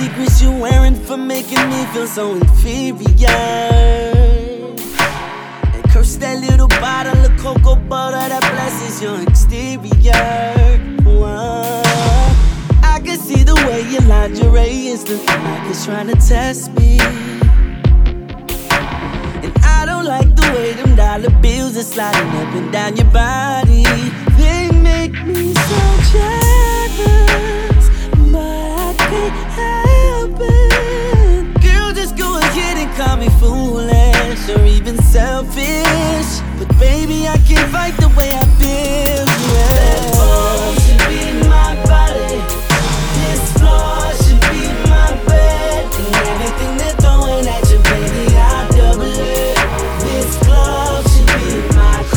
secrets you're wearing for making me feel so inferior. And curse that little bottle of cocoa butter that blesses your exterior. Whoa. I can see the way your lingerie is looking like it's trying to test me. And I don't like the way them dollar bills are sliding up and down your body. They make me so jealous, but I can't help it. Girl, just go ahead and call me foolish or even selfish, but baby, I can't fight the way I feel.